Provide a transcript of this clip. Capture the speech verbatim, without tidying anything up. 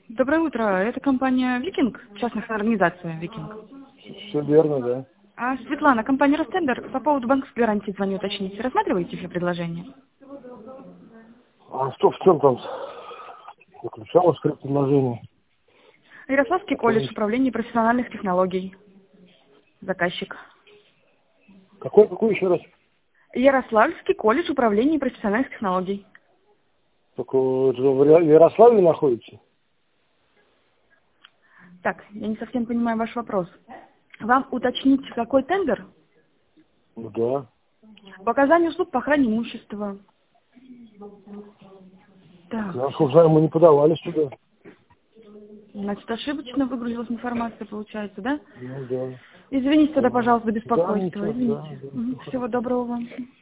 Доброе утро. Это компания «Викинг», частная организация «Викинг». Все верно, да. А, Светлана, компания «Ростендер» по поводу банковской гарантии звоню уточнить. Рассматриваете все предложения? А что в чем там заключалось предложение? Ярославский А то колледж есть- управления профессиональных технологий. Заказчик. Какой, какой еще раз? Ярославский колледж управления профессиональных технологий. Только в Яро- Ярославле находится? Так, я не совсем понимаю ваш вопрос. Вам уточнить, какой тендер? Ну да. По оказанию услуг по охране имущества. Так, Насколько знаю, мы не подавались сюда. значит, ошибочно выгрузилась информация, получается, да? Ну да. Извините тогда, Да, пожалуйста, за да беспокойство. ничего, да, Извините. да, Мгм. всё Всего хорошо. доброго вам.